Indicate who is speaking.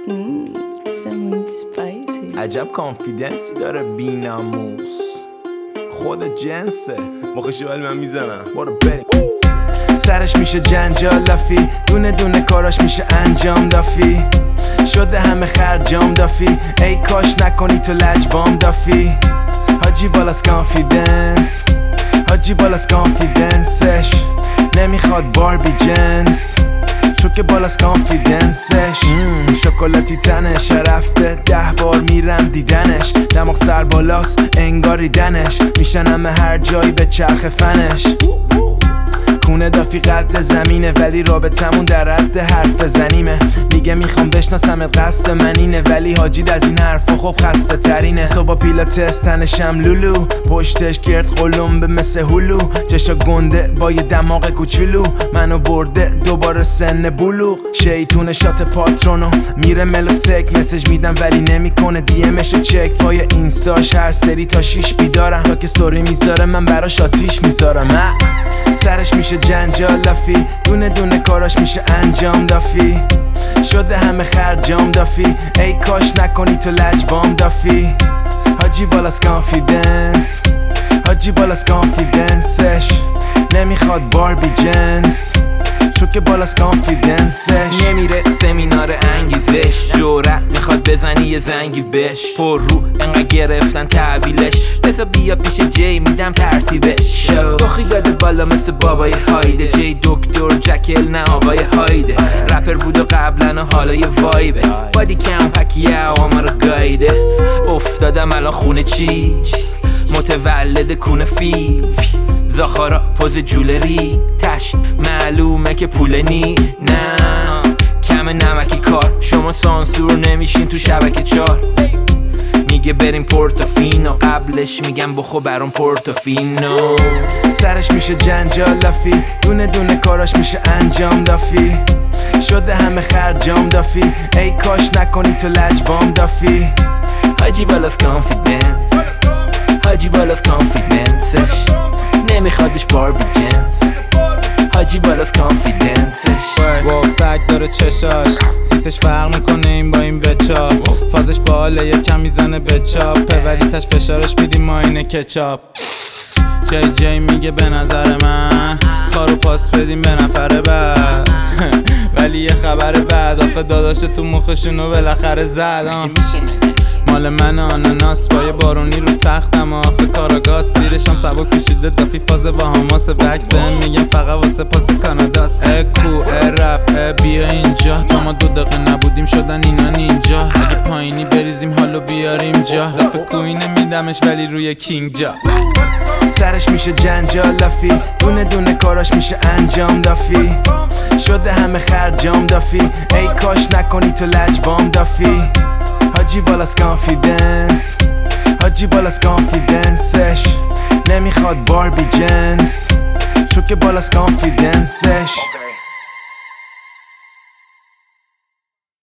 Speaker 1: عجب کانفیدنسی داره بیناموس، خود جنسه. مخشو ولی من میزنم، برو بریم. سرش میشه جنجال لافی، دونه دونه کاراش میشه انجام دافی. شده همه خرجام دافی، ای کاش نکنی تو لجبام دافی. حاجی بالاس کانفیدنس، حاجی بالاس کانفیدنسش. نمیخواد باربی جنس، چون که بالاس کانفیدنسش. شکلاتی تنش رفته 10 بار میرم دیدنش. دماغ سر بالاس انگاری دنش، میشنم هر جایی به چرخ فنش. کونه دافی قد زمینه، ولی رابطمون در حد حرف بزنیمه. میگه میخوام بشناسمت قصد من اینه، ولی حاجید از این حرفا خب خسته ترینه. صبح پیلاتس تنشم لولو، پشتش گرد قلمبه مثل هلو. چشا گنده با یه دماغ کوچولو، منو برده دوباره سن بلوغ. شیطون شات پاترونو میره ملو سک، مسج میدم ولی نمیکنه دیمشو چک. پای اینستاش هر سری تا 6 بیدارم، تا که story میذاره من براش آتیش میذارم. سرش میشه جنجال لافی، دونه دونه کاراش میشه انجام دافی. شده همه خرجام دافی، ای کاش نکنی تو لجبام دافی. حاجی بالاس کانفیدنس، حاجی بالاس کانفیدنسش. نمیخواد باربی جنس، چون که بالاس کانفیدنسش.
Speaker 2: نمیره سمینار انگیزش، جرأت میخواد بزنی یه زنگی بش. پر رو انقدر گرفتن تحویلش، بذار بیا پیش جی میدم ترتیبش. بخی داده بالا مثل بابای هایده، جی دکتر جکل نه آقای هایده. رپر بود و قبلا و حالا یه وایبه، بادی کم پکیه آما رو گایده. افتادم الان خونه چی متولد کونه فیل. زاخارا پوز جولری تش، معلومه که پول نی. نه کم نمکی کار، شما سانسور نمیشین تو شبکه 4. میگه بریم پورتوفینو، قبلش میگم بخو برام پورتوفینو.
Speaker 1: سرش میشه جنجال لافی، دونه دونه کاراش میشه انجام دافی. شده همه خرجام دافی، ای کاش نکنی تو لجبام دافی.
Speaker 2: حاجی بالاس کانفیدنس، حاجی بالاس کانفیدنسش. نمیخوادش باربی جنس، حاجی بالاس کانفیدنسش.
Speaker 3: واو سگ داره چشاش، سیسش فرق میکنه این با این بچا. فازش باله یکم میزنه بچاپه، ولی تش فشارش میدیم ما اینه کچاپ. جی میگه به نظر من کارو پاس بدیم به نفر بعد. ولی یه خبر بعد، آخه داداش تو مخشونو بالاخره زد. مال من آناناس با یه بارونی رو تختم، آخه کاراگاز زیرشم سبک کشیده دافی. فاز با هماس بکس بهم میگم فقط واسه پاس کاناداست. کو رف بیا اینجا، تا ما 2 دقیقه نبودیم شدن اینا نینجا. اگه پایینی بریزیم حالو بیاریم جا، لف کوی نمیدمش ولی روی کینگ جا.
Speaker 1: سرش میشه جنجال لافی، دونه دونه کاراش میشه انجام دافی. شده همه خرجام دافی، ای کاش نکنی تو لجبام دافی. حاجی بالاس کانفیدنس، حاجی بالاس کانفیدنسش. نمیخواد باربی جنس، چون که بالاس کانفیدنسش.